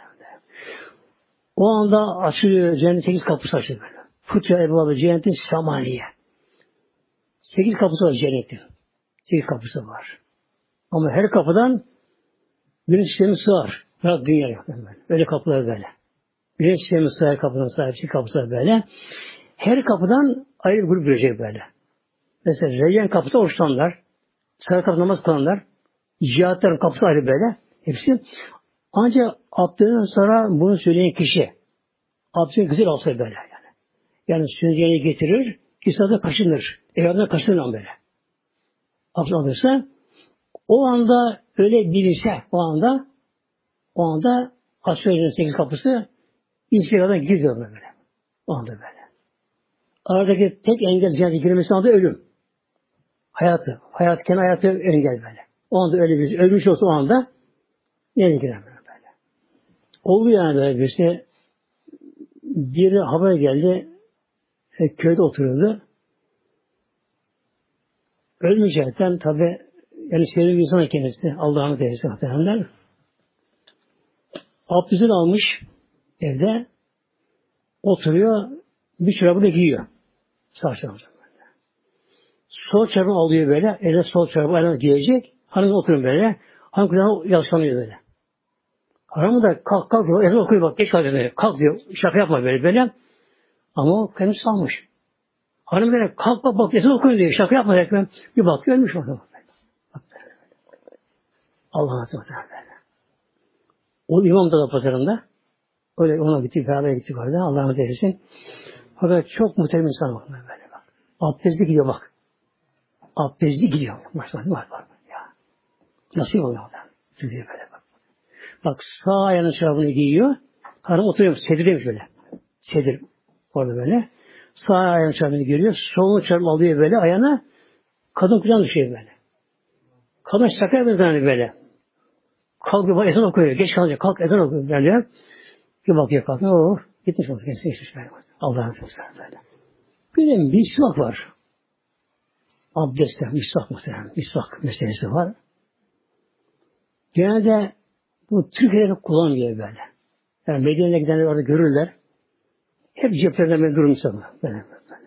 O anda açılıyor cennetin 8 kapısı açılıyor böyle. Futihat ebu cennetin samaniye. 8 kapısı var cennetin. 8 kapısı var. Ama her kapıdan güneş sistemi sığar. Bırak dünya yok. Öyle kapılar böyle. Güneş sistemi sığar kapıdan sahip. 8 kapısı var böyle. Her kapıdan ayrı bir grup görecek böyle. Mesela Reyyan kapıda oruçlanlar. Sarı kapıda namaz kılanlar. Cihatların kapısı ayrı böyle. Hepsi. Ancak abdestten sonra bunu söyleyen kişi abdestini güzel alsa böyle yani. Yani sünnetini getirir. İsa'da kaşınır. Evladına kaşınır böyle. Abdest alırsa o anda öyle bilirse o anda Asya'nın 8 kapısı İskele'den gidiyor böyle. O anda böyle. Aradaki tek engel cennete girmesi anda ölüm. Hayatı. Kendi hayatı engel böyle. O anda öyle bir ölmüş olsa o anda nereye girer böyle. Oldu yani böyle bir şey. Bir haber geldi. Köyde oturuyordu. Ölmeyecekten tabi yani sevdiği bir insan kendisi. Allah'ın teyzesi muhtemelenler. Abdestini almış evde. Oturuyor. Bir çorabı da giyiyor. Sağ çorabı. Sol çorabı alıyor böyle. Eline sol çorabı ayağına giyecek. Hanım oturuyor böyle. Hanım kulağına yaslanıyor böyle. Hanımı da kalk diyor. Ezan okuyor bak. Geç kalıyor. Kalk diyor. Şaka yapma böyle. Ama o kendisi almış. Hanım böyle kalk bak ezan okuyor diyor. Şaka yapma diyor. Bir bakıyor ölmüş orada. Allah'ın azizliğine böyle. O imam da pazarında. Öyle ona gittik. Beraber gittik orada. Allah'ın deylesin. Fakat çok muhterem insan bak böyle bak. Abdestli gidiyor bak. Abdestli gidiyor. Maşallah var. Ya. Nasıl oluyor oradan? Gidiyor böyle bak. Bak sağ ayağının çorabını giyiyor. Hanım oturuyor. Sedir demiş böyle. Sedir. Orada böyle. Sağ ayağının çorabını giyiyor. Solunu çorabını alıyor böyle ayağına. Kadın kucağına düşüyor böyle. Kadın şaka yapıyor böyle. Kalkıyor ezan okuyor. Geç kalınca kalk ezan okuyor böyle. Bir bakıyor kalkıyor. Gitmiş olsun. Geçmiş böyle. Allah'ın sözleri böyle. Bir de misvak var. Abdestte misvak muhtemelen. Misvak meselesi var. Genelde bu Türkiye'de kullanmıyor böyle. Yani Medine'ye gidenler orada görürler. Hep ceplerinde böyle durmuşlar. Böyle.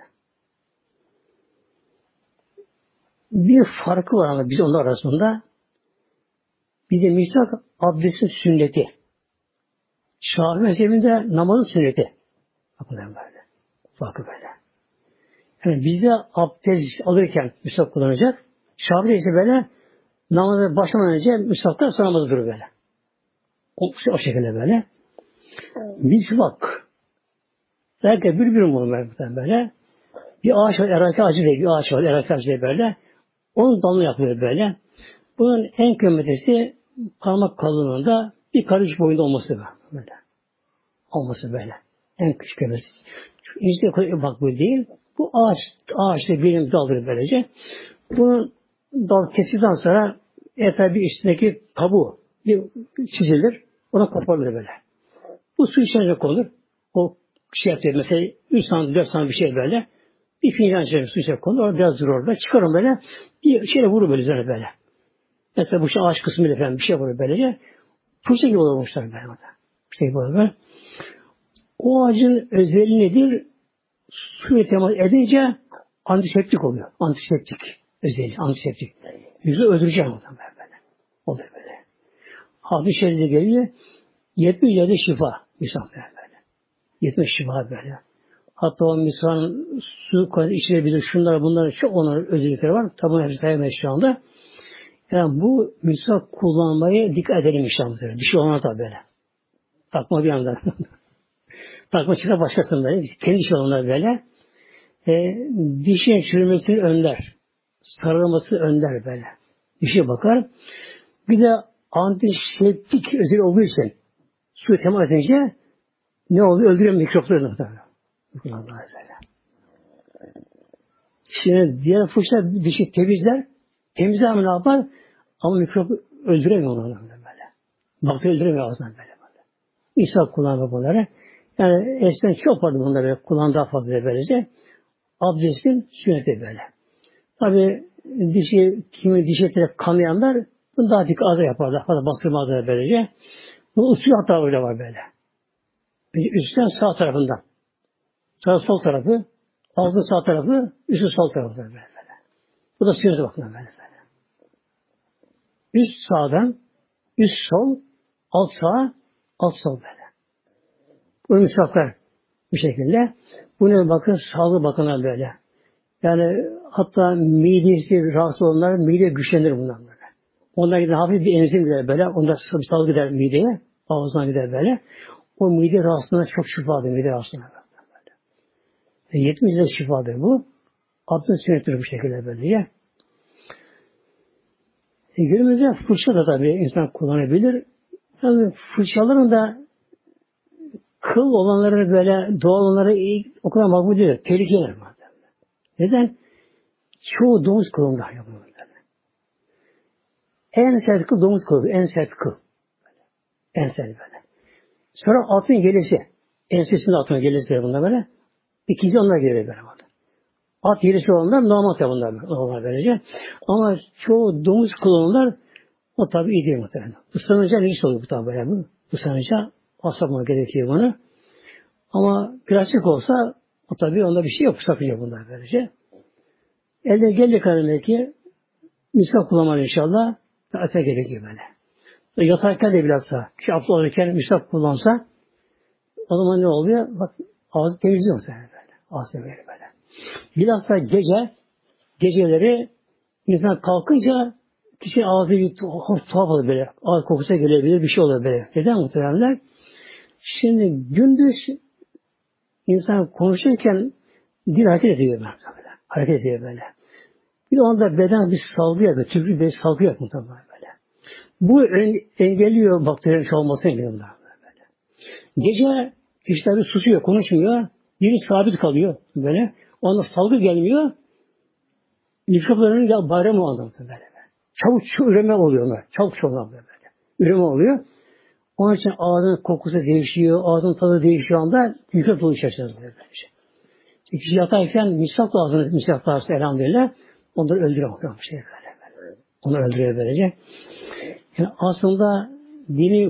Bir farkı var ama biz onlar arasında. Bize misvak abdestin sünneti. Şafii mezhebinde namazın sünneti. Bakın böyle. Farkı böyle. Yani bizde abdest alırken misvak kullanacak. Şafii ise böyle namaza başlamadan önce misvaktan sonra namazı durur böyle. O şekilde böyle. Misvak. Belki bir bunu böyle. Bir ağaç var, erake ağacı diye bir ağaç var, erake ağacı diye böyle. Onun dalını yapılıyor böyle. Bunun en kıymetlisi parmak kalınlığında bir karış boyunda olması böyle. Olması böyle. En küçük kıymetlisi. İşte bak bu değil. Bu ağaçta birim daldır böylece. Bunun dal kesildikten sonra etrafı bir üstündeki kabuğu bir çizilir. Ona kapanır böyle. Bu su içine konur. O şey yapıyor mesela 3 santim 4 santim bir şey böyle. Bir fincan içine su içine konur. Orada biraz durur orada. Çıkarım böyle. Bir şeyle vurur böyle üzerine böyle. Mesela bu ağaç kısmıyla falan bir şey var böylece. Fırça gibi olmuşlar böyle. İşte böyle. O ağacın özelliği nedir? Suya temas edince antiseptik oluyor. Antiseptik özelliği. Antiseptik. Yüzü öldüreceğim oradan böyle. Oluyor böyle. Hadis-i şerifte geliyor. 70 yerde şifa. Misafir böyle. 70 şifa böyle. Hatta o misafirın su içilebilir. Şunlar bunlar çok onların özellikleri var. Tabi hepsi sayamayız şu anda. Yani bu misafir kullanmayı dikkat edelim inşallah. Dişi olana da böyle. Takma bir anda. Takma çıkar başkasında. Kendi dişi olanlar böyle. Dişin çürümesini önler. Sarılması önler böyle. Dişe bakar. Bir de antiseptik özelliği olduğu için suyu temas edince ne oluyor? Öldürüyor mikropları. Şimdi diğer fırça dişi temizler. Temizler mi ne yapar? Ama mikrop öldüremiyor onu böyle. Bakteri öldüremiyor ağzından böyle. İnsan kullanıyor bunları. Yani eskiden çok vardı bunları. Kullan daha fazla böylece. Abdestin sünneti böyle. Tabi kimi diş etiyle kanayanlar bunu daha dik ağza yaparlar. Fazla bastırmazlar böylece. Bu usul hata öyle var böyle. Üstten sağ tarafından. Sağ sol tarafı, ağzın sağ tarafı, üstü sol tarafı böyle. Bu da sünnete bakımdan böyle. Üst sağdan, üst sol, alt sağ, alt sol böyle. Bu misafir bu şekilde. Buna bakın sağlığı bakımdan böyle. Yani hatta midesi rahatsız olanlar mide güçlenir bundan böyle. Ondan gider hafif bir enzim gider böyle. Ondan sağlık gider mideye. Ağzına gider böyle. O mide rahatsızlığına çok şifadır. Mide rahatsızlığına böyle. 70 de şifadır bu. Abdest sünnettir bu şekilde böylece. Günümüzde fırça da tabii insan kullanabilir. Yani fırçaların da kıl olanları böyle doğal olanları o kadar makbul değil. Tehlikeli. Neden? Çoğu domuz kılında yapılıyor. En sert kıl domuz kılı. En sert kıl. En sert böyle. Sonra atın gelesi. Ensesinde atın gelesi de bunlar böyle. İkinci onlar geliyor böyle. At gelesi olanlar normal tabi bunlar. Normal böylece. Ama çoğu domuz kılı olanlar o tabi iyi değil muhtemelen. Islanınca necis oluyor bu tabi böyle. Islanınca asabına gerekiyor bunu. Ama plastik olsa o tabi onda bir şey yok. Sakınca bunlar böylece. Elde geldiği kadarıyla ki misal kullanmalı inşallah. Ate gerekiyor böyle. Yatarken de bilhassa abdest alırken misal kullansa o zaman ne oluyor? Bak ağzı temizliyor mesela böyle. Ağzı böyle. Bilhassa geceleri insan kalkınca kişi ağzı bir tuhaf olur böyle. Ağız kokusu gelebilir, bir şey olur böyle. Neden muhtemelenler? Şimdi gündüz insan konuşurken dil hareket ediyor böyle. Hareket ediyor böyle. Bir anda beden bir salgı yapıyor. Tüplü bir salgı yapıyor muhtemelen böyle. Bu engelliyor bakterinin çoğalmasını engelliyor böyle. Gece kişiler bir susuyor, konuşmuyor. Dili sabit kalıyor böyle. O anda salgı gelmiyor. Mikropların ya bayram o anda böyle. Çabuk üreme oluyor onlar. Çabuk böyle. Üreme oluyor. Onun için ağzının kokusu değişiyor, ağzının tadı değişiyor anda mikrop dolu içerisinde böyle. Kişi yatarken misafir ağzını misafir ağzı elhamdülillah onları öldürüyor muhtemelen bir şey böyle. Onu öldürüyor böylece. Yani aslında dini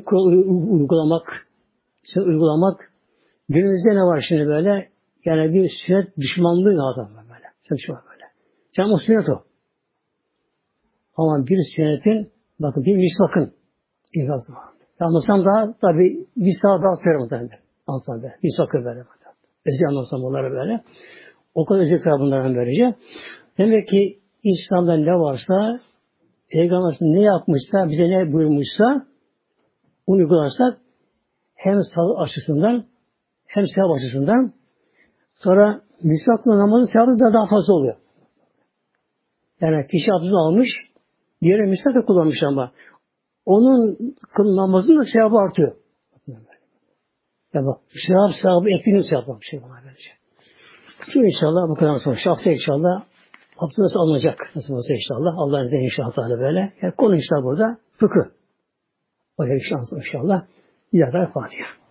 uygulamak günümüzde ne var şimdi böyle? Yani bir sünnet düşmanlığı lazım böyle. Sünnet böyle. Canım o sünnet o. Ama bir sünnetin bakın bir misvakın ikazı var. Anlasam daha tabi bir saat daha söylerim muhtemelen. Anlasam böyle. Misvakı böyle. Özel anlasam onları böyle. O kadar özel bunlardan böylece. Demek ki İslam'da ne varsa Peygamber ne yapmışsa, bize ne buyurmuşsa onu uygularsak hem sağlık açısından hem sevap açısından sonra misvakla namazın sevabı da daha fazla oluyor. Yani kişi abdest almış, diğeri misvak da kullanmış ama onun namazın da sevabı artıyor. Ya bak, sevabı ekleniyor sevabı bir şey bana böylece. Şimdi inşallah bu kadar sonra. Haftaya inşallah abdest nasıl alınacak? Nasıl olsa inşallah. Allah'ın izniyle inşallah böyle. Yani konu işte burada fıkıh. O inşallah. Bir daha Fatiha.